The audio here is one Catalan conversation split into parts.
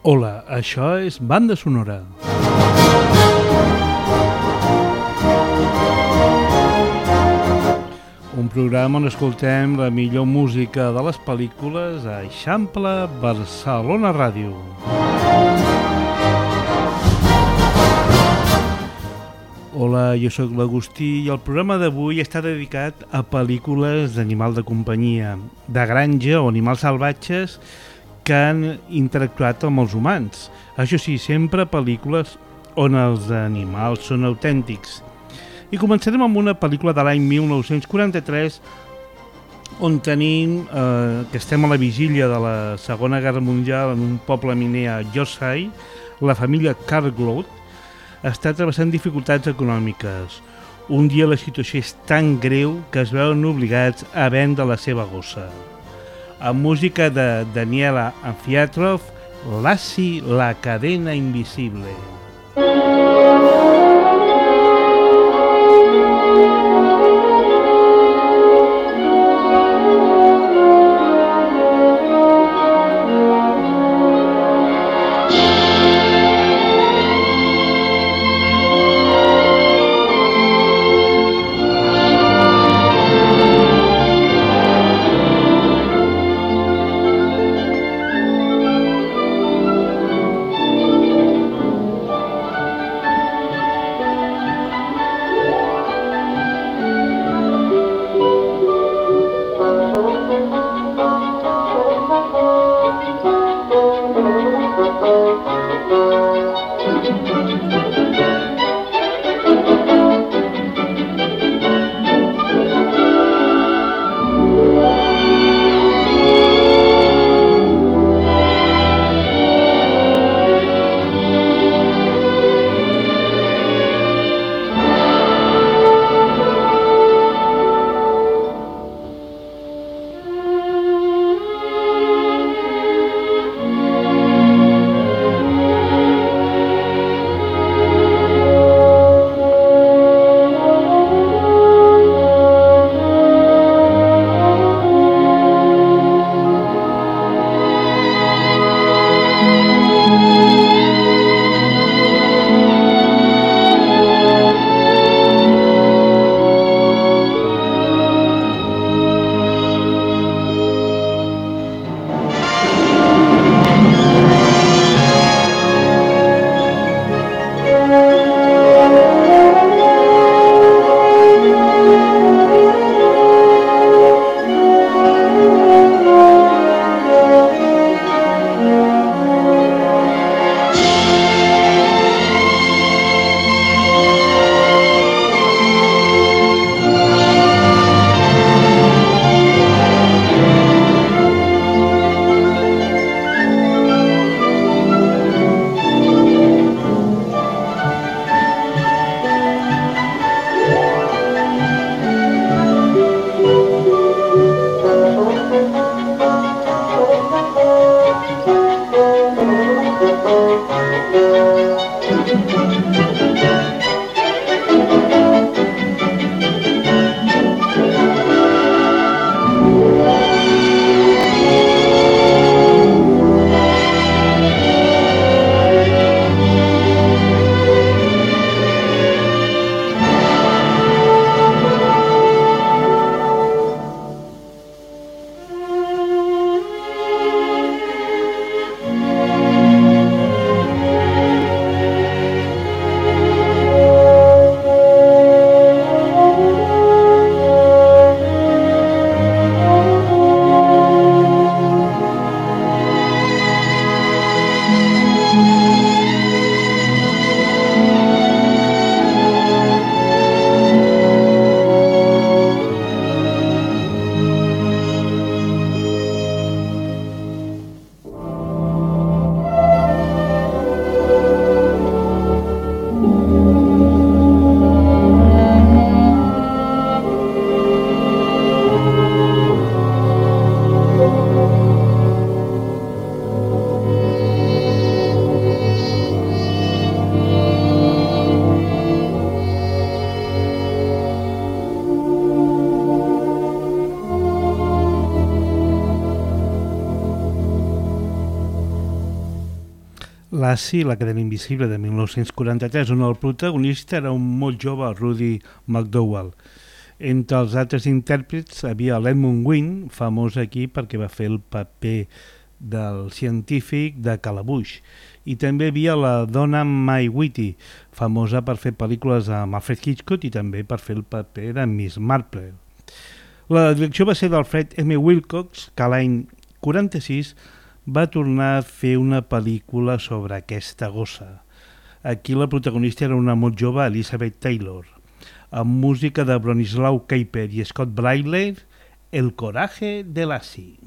Hola, això és Banda Sonora. Un programa on escoltem la millor música de les pel·lícules a Eixample Barcelona Ràdio. Hola, jo sóc l'Agustí i el programa d'avui està dedicat a pel·lícules d'animal de companyia, de granja o animals salvatges que han interactuat amb els humans. Això sí, sempre pel·lícules on els animals són autèntics. I començarem amb una pel·lícula de l'any 1943 on tenim que estem a la vigília de la Segona Guerra Mundial en un poble miner a Yorkshire. La família Cartload està travessant dificultats econòmiques. Un dia la situació és tan greu que es veuen obligats a vendre la seva gossa. Amb música de Daniela Anfiatrov, Lassie, la cadena invisible. Lassie, la cadena invisible de 1943, on el protagonista era un molt jove Rudy McDowell. Entre els altres intèrprets havia l'Edmund Wynn, famós aquí perquè va fer el paper del científic de Calabush, i també havia la Donna Mae Whitty, famosa per fer pel·lícules amb Alfred Hitchcock i també per fer el paper de Miss Marple. La direcció va ser d'Alfred M. Wilcox, que l'any 46 va tornar a fer una pel·lícula sobre aquesta gossa. Aquí la protagonista era una molt jove Elizabeth Taylor, amb música de Bronislaw Kuiper i Scott Bradley, El coraje de Lassie.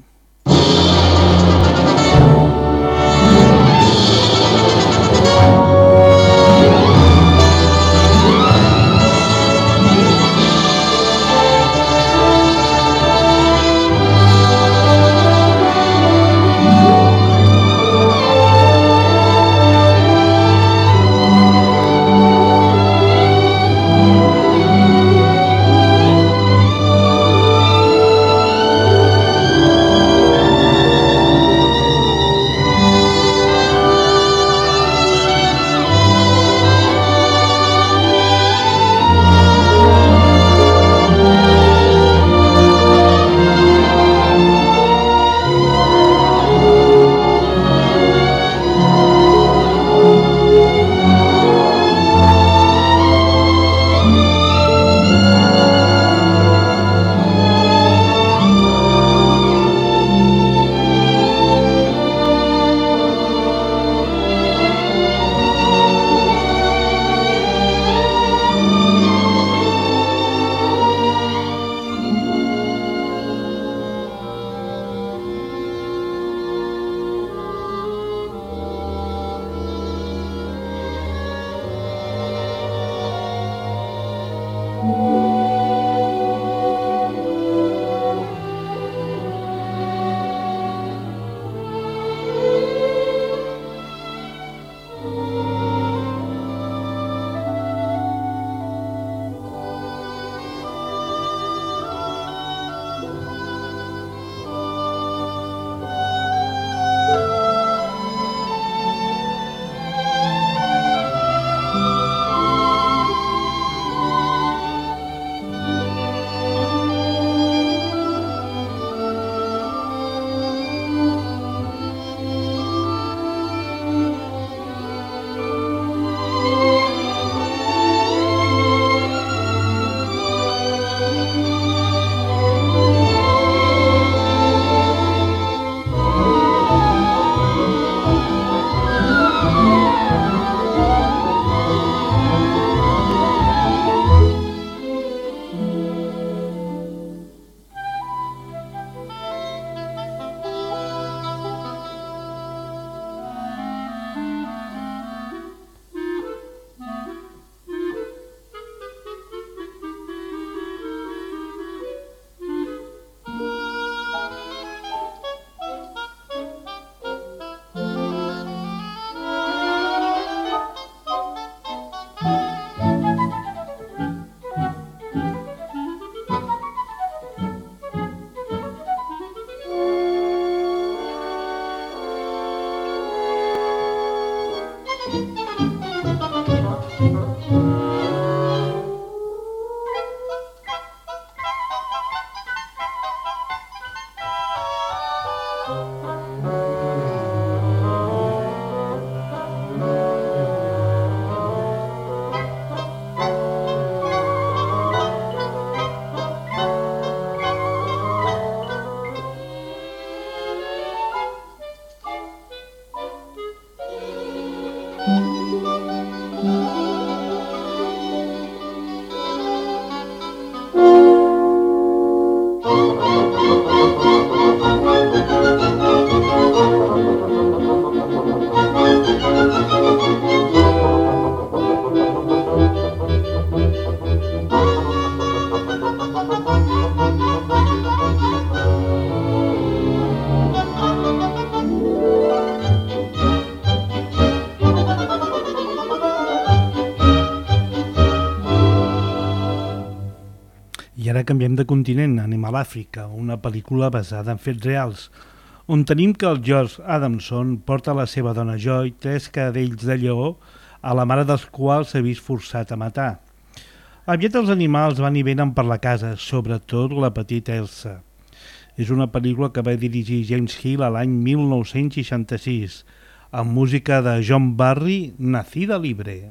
I ara canviem de continent, anem a l'Àfrica, una pel·lícula basada en fets reals, on tenim que el George Adamson porta la seva dona Joy 3 cadells de lleó a la mare dels quals s'ha vist forçat a matar. Aviat els animals van i venen per la casa, sobretot la petita Elsa. És una pel·lícula que va dirigir James Hill a l'any 1966, amb música de John Barry, Nacida Libre.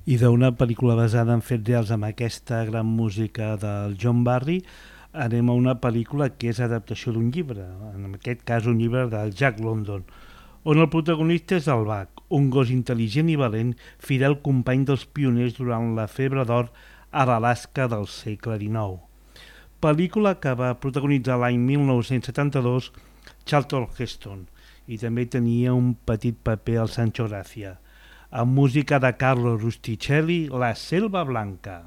I d'una pel·lícula basada en fets reals amb aquesta gran música del John Barry anem a una pel·lícula que és adaptació d'un llibre, en aquest cas un llibre del Jack London, on el protagonista és el Buck, un gos intel·ligent i valent, fidel company dels pioners durant la febre d'or a l'Alaska del segle XIX. Pel·lícula que va protagonitzar l'any 1972 Charlton Heston i també tenia un petit paper al Sancho Gracia, amb música de Carlo Rusticelli, La Selva Blanca.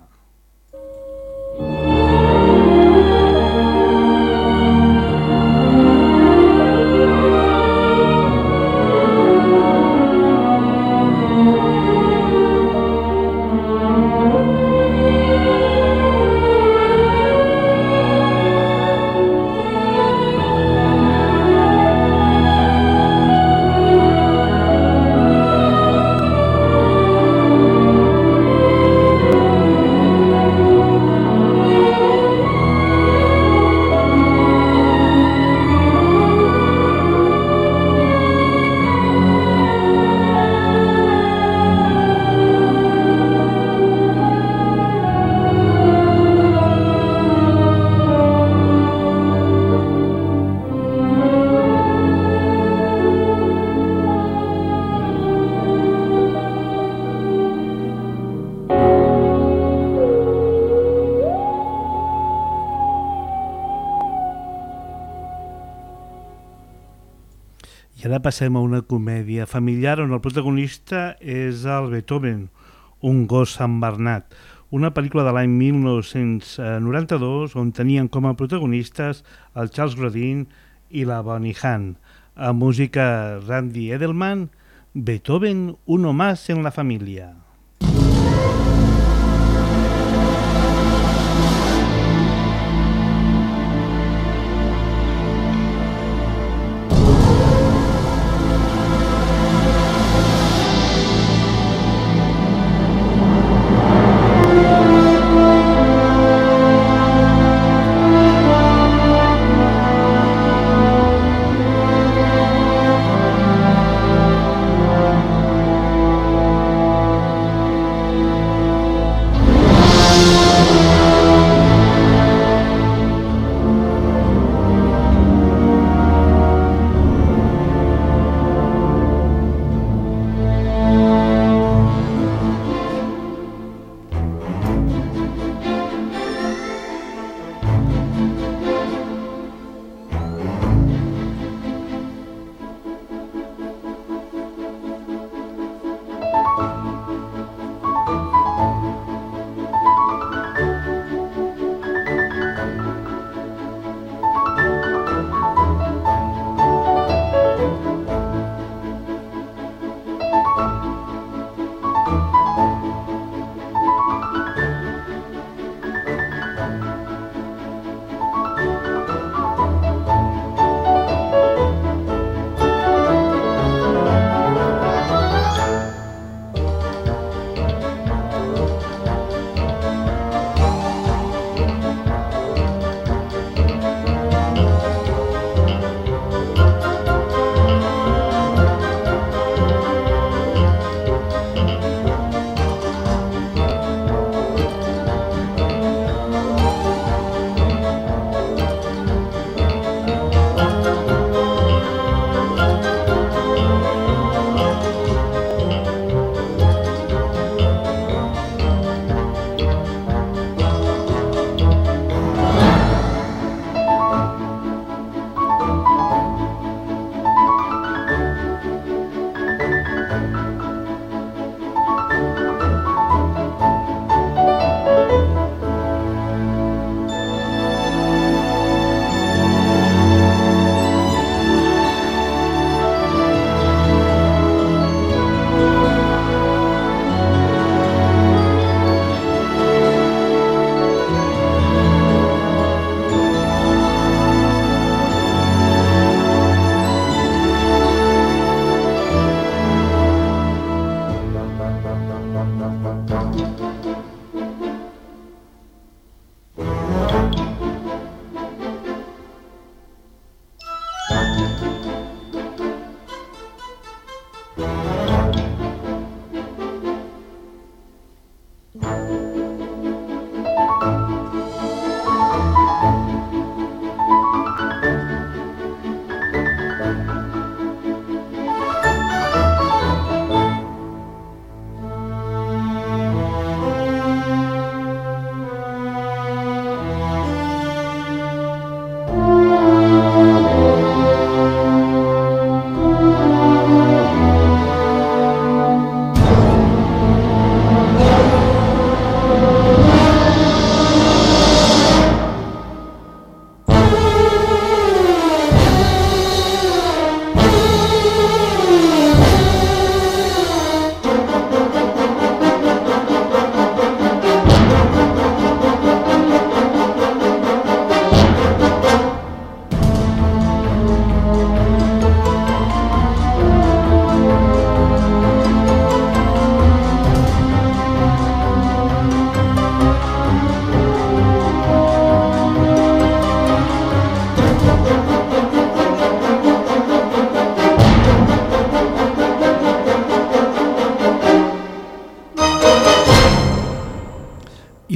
I ara passem a una comèdia familiar on el protagonista és el Beethoven, un gos Sant Bernat, una pel·lícula de l'any 1992 on tenien com a protagonistes el Charles Grodin i la Bonnie Hunt. A música Randy Edelman, Beethoven, uno más en la familia.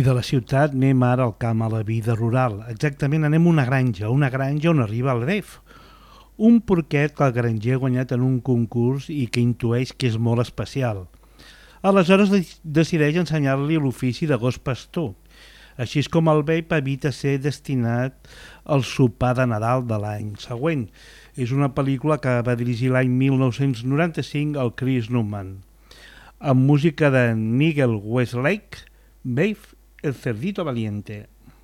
de la ciutat anem ara al camp, a la vida rural. Exactament, anem a una granja on arriba el Bev, un porquet que el granger ha guanyat en un concurs i que intueix que és molt especial. Aleshores decideix ensenyar-li l'ofici de gos pastor. Així és com el Bev evita ser destinat al sopar de Nadal de l'any següent. És una pel·lícula que va dirigir l'any 1995 el Chris Newman. Amb música de Nigel Westlake, Bev, el cerdito valiente.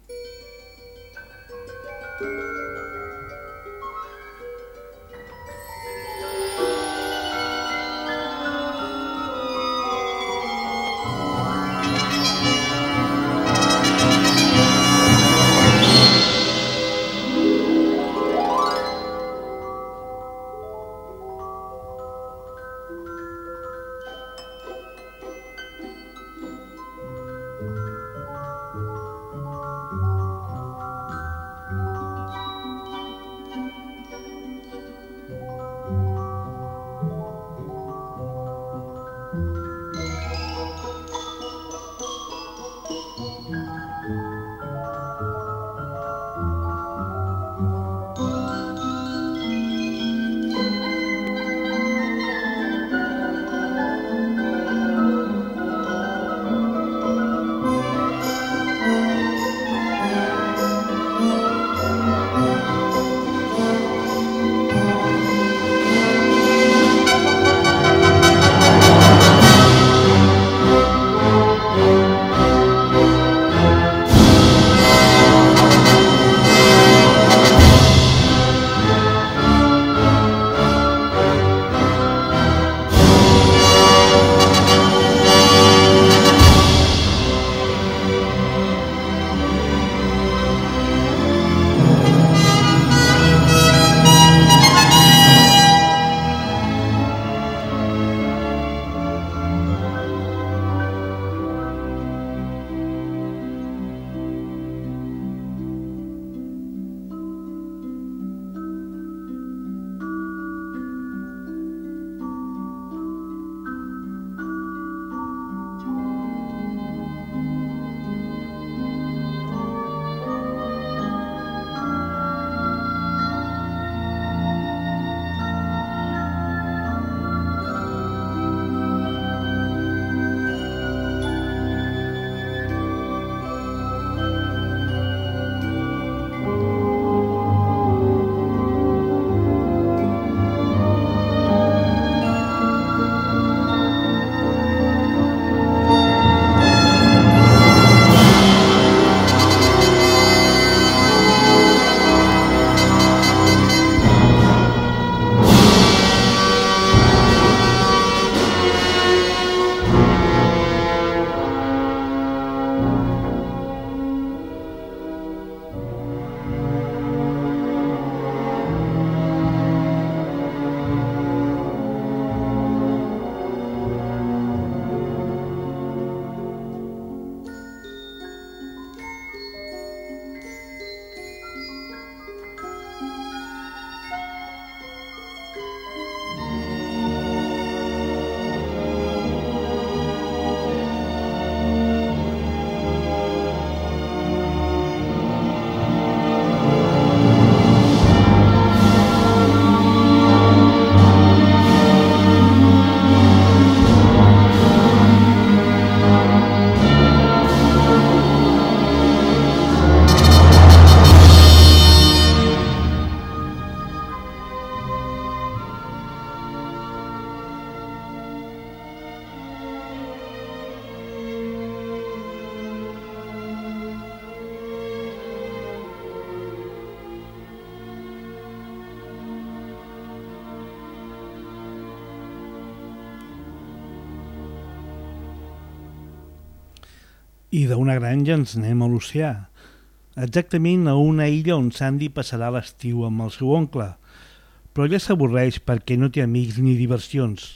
I d'una granja ens anem a l'oceà, exactament a una illa on Sandy passarà l'estiu amb el seu oncle, però ella s'avorreix perquè no té amics ni diversions.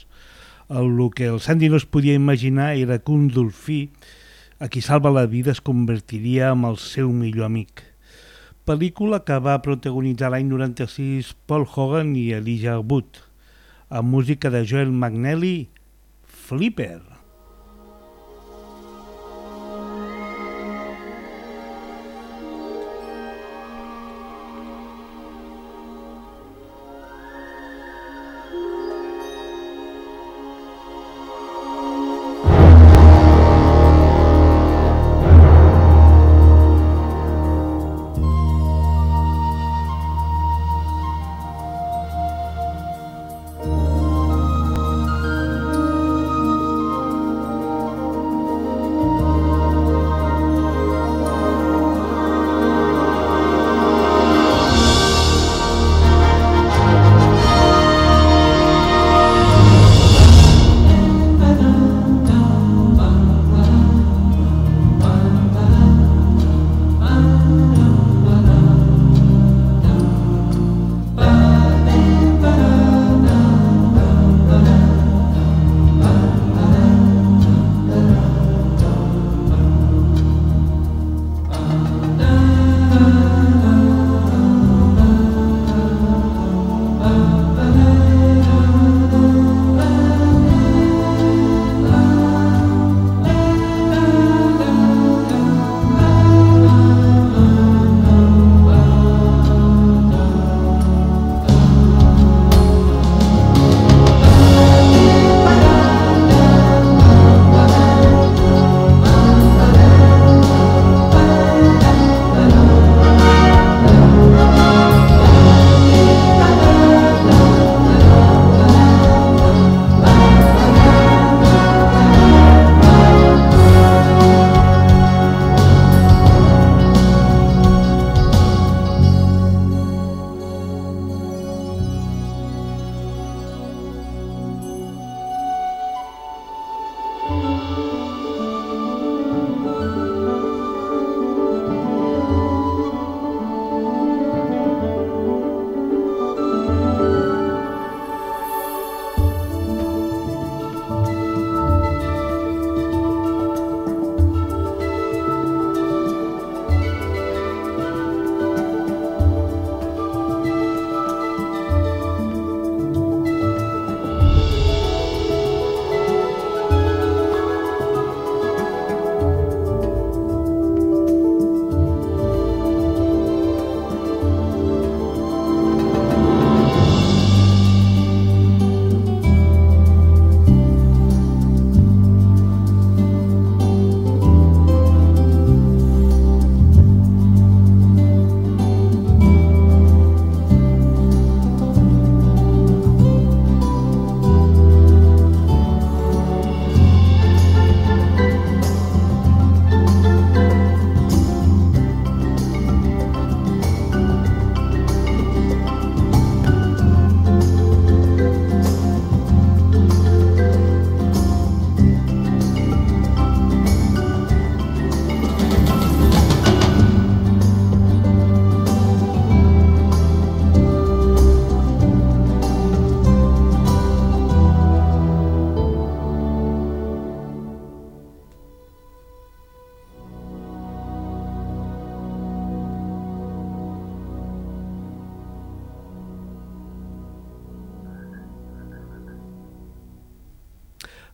El que el Sandy no es podia imaginar era que un dolfí, a qui salva la vida, es convertiria en el seu millor amic. Pel·lícula que va protagonitzar l'any 96 Paul Hogan i Elijah Wood, amb música de Joel McNally, Flipper.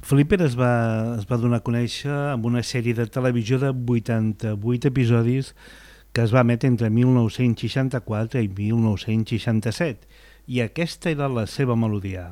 Flipper es va donar a conèixer amb una sèrie de televisió de 88 episodis que es va emetre entre 1964 i 1967, i aquesta era la seva melodia.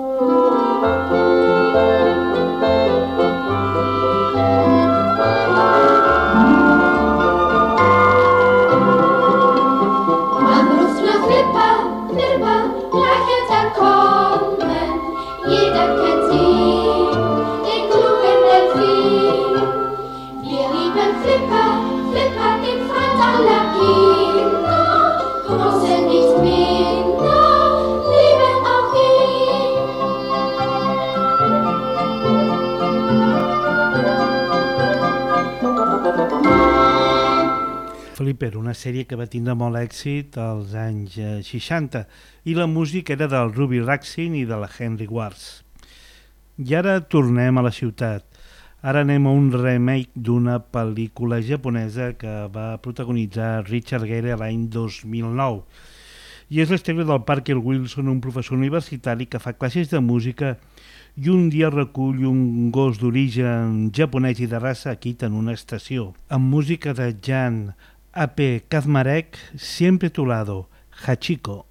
Flipper, una sèrie que va tindre molt èxit als anys 60, i la música era del Ruby Raksin i de la Henry Wars. I ara tornem a la ciutat. Ara anem a un remake d'una pel·lícula japonesa que va protagonitzar Richard Gere l'any 2009. I és la història del Parker Wilson, un professor universitari que fa classes de música i un dia recull un gos d'origen japonès i de raça Akita en una estació, amb música de Jan A.P. Kazmarek, Siempre a tu lado, Hachiko.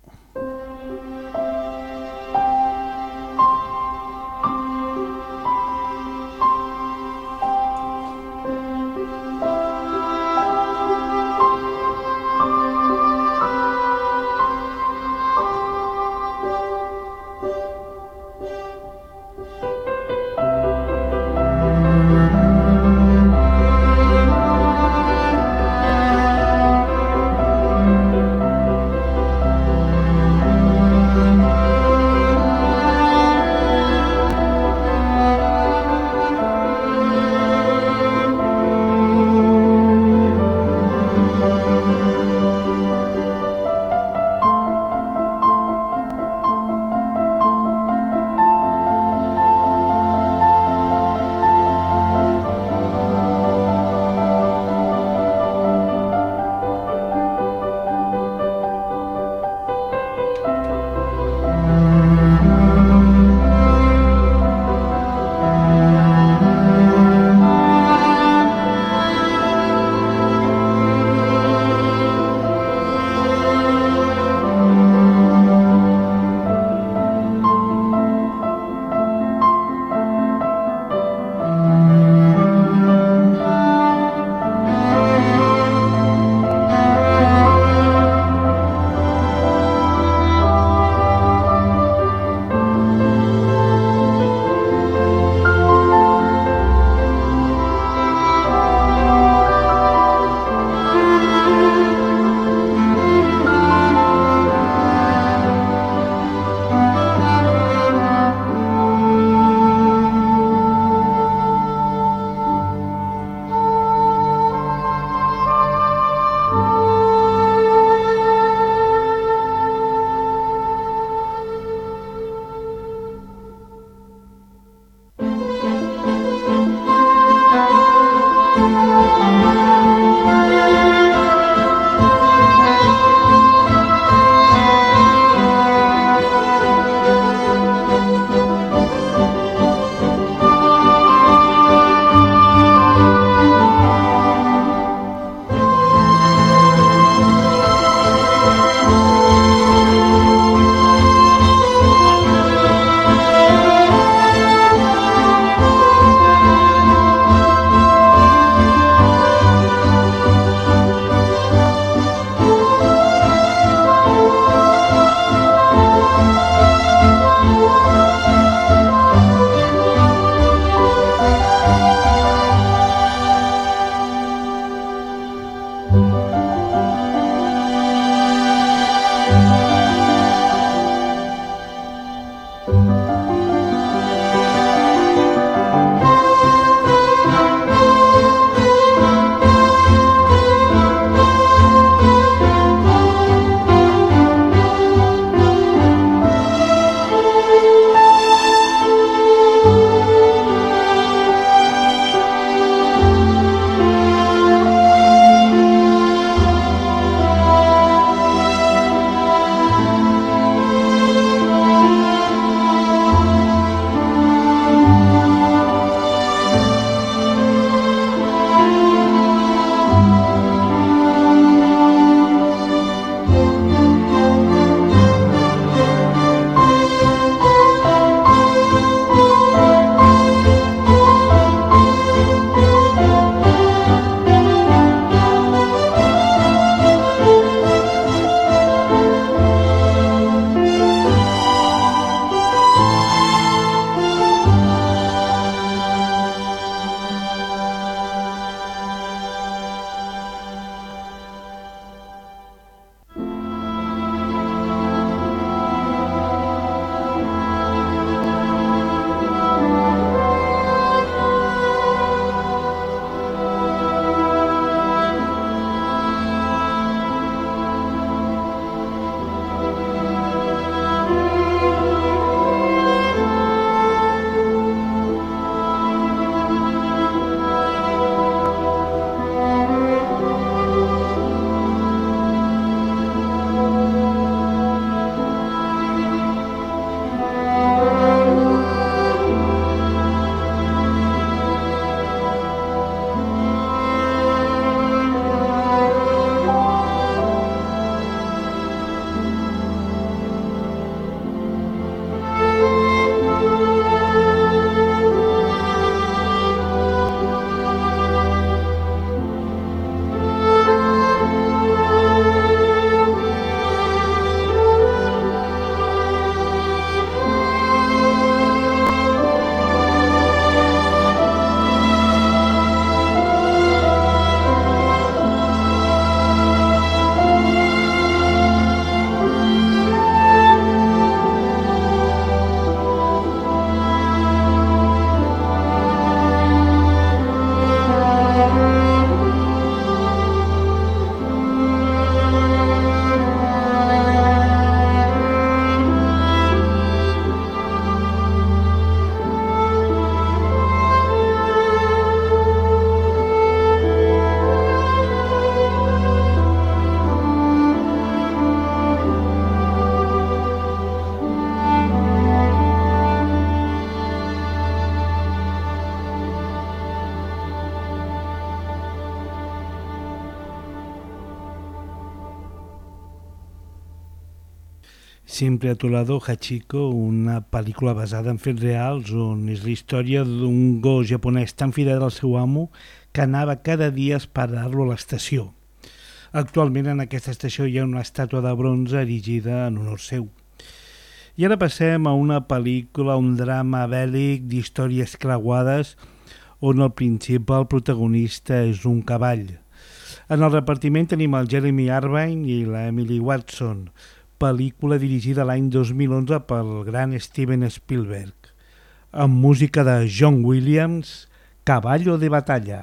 Siempre a tu lado, Hachiko, una pel·lícula basada en fets reals on és la història d'un gos japonès tan fidel al seu amo que anava cada dia a esperar-lo a l'estació. Actualment en aquesta estació hi ha una estàtua de bronze erigida en honor seu. I ara passem a una pel·lícula, un drama bèl·lic d'històries creuades on al principal protagonista és un cavall. En el repartiment tenim el Jeremy Irvine i la Emily Watson, pel·lícula dirigida l'any 2011 pel gran Steven Spielberg, amb música de John Williams, Caballo de batalla.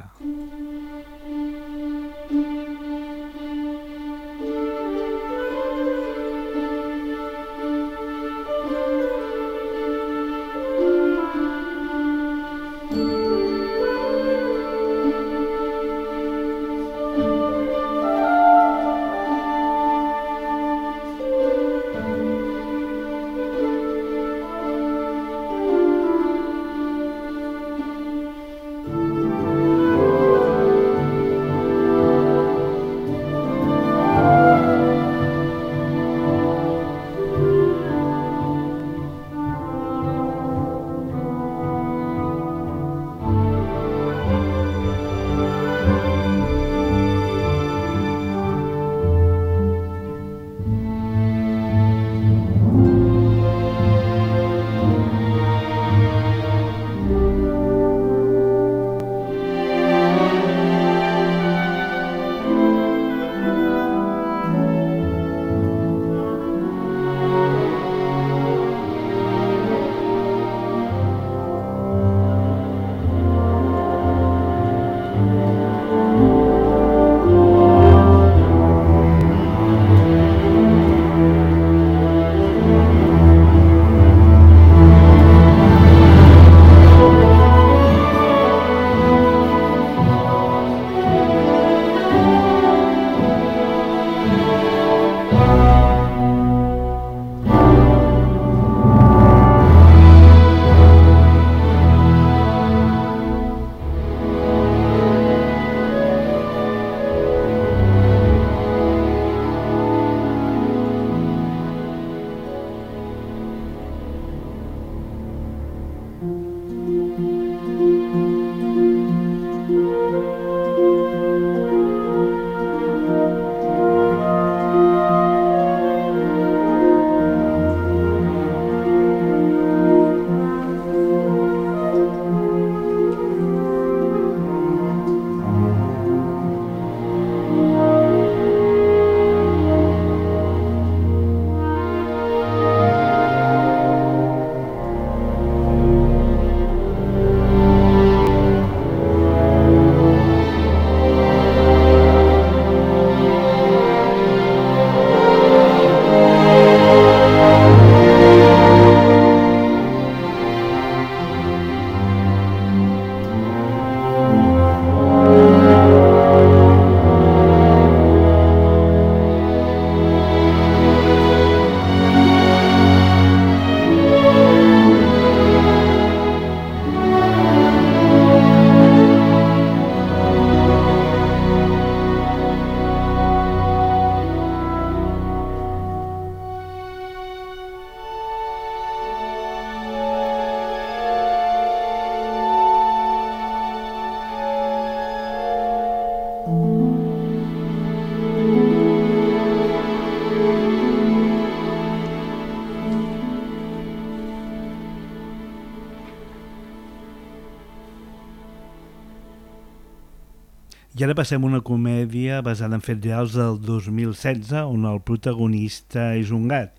I ara passem a una comèdia basada en fets reals del 2016, on el protagonista és un gat.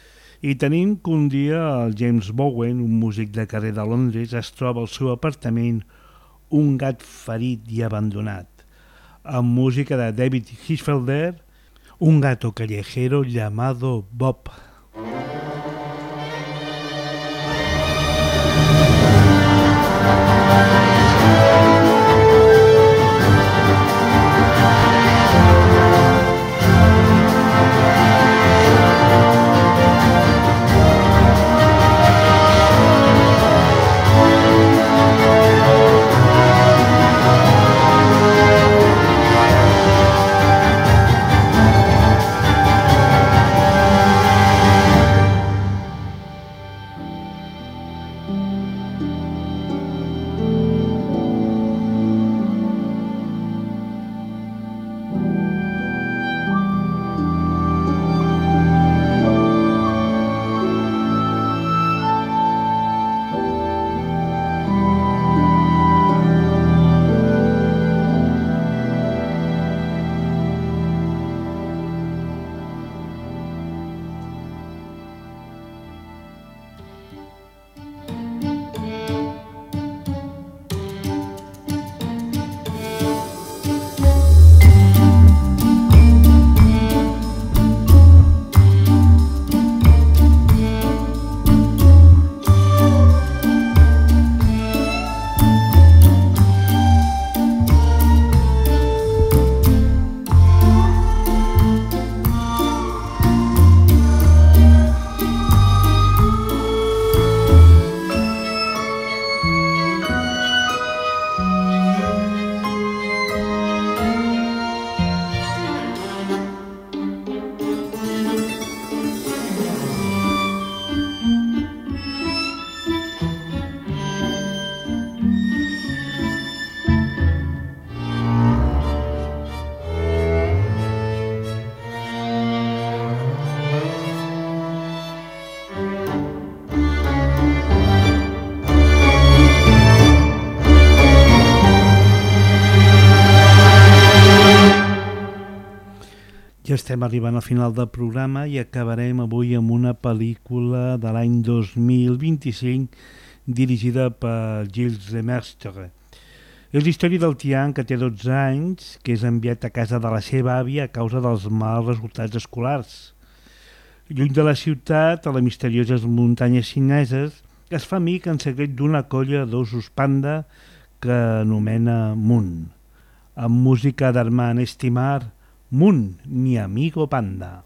I tenim que un dia el James Bowen, un músic de carrer de Londres, es troba al seu apartament un gat ferit i abandonat. Amb música de David Hirschfelder, un gato callejero llamado Bob. Ja estem arribant al final del programa i acabarem avui amb una pel·lícula de l'any 2025 dirigida per Gilles Lemaistre. És la història del Tian, que té 12 anys, que és enviat a casa de la seva àvia a causa dels mals resultats escolars. Lluny de la ciutat, a les misterioses muntanyes xineses, es fa amic en secret d'una colla d'ossos panda que anomena Moon. Amb música d'Armand Estimar, Moon, mi amigo panda.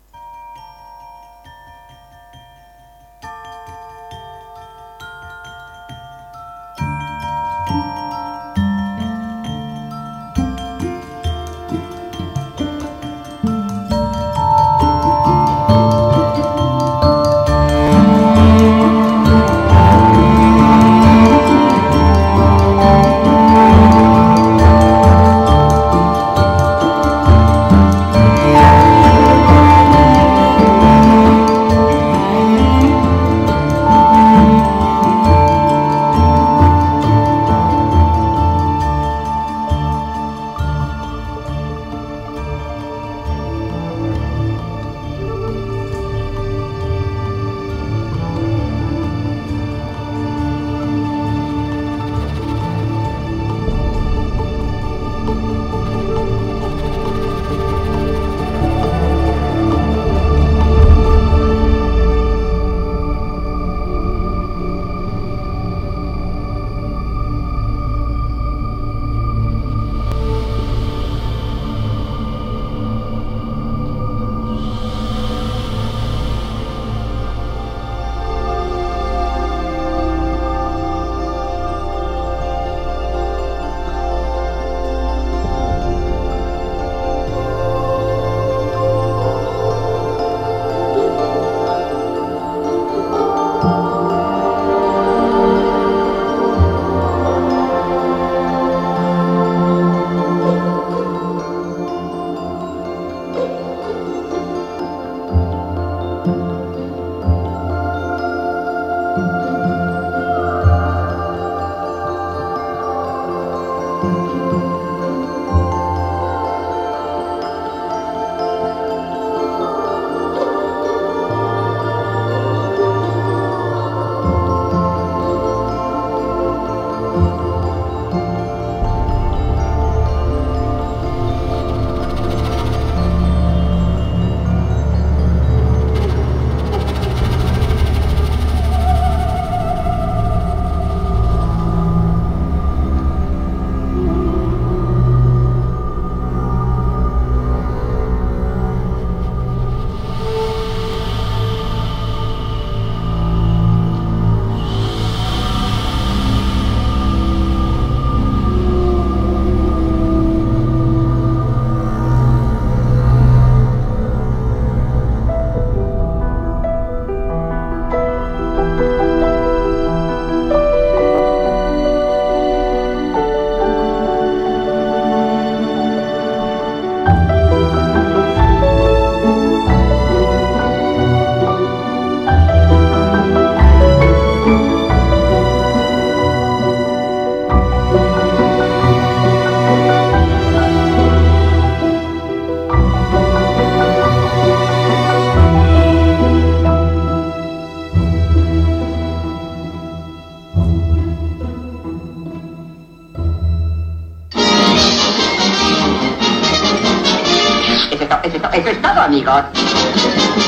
Eso es todo, amigos.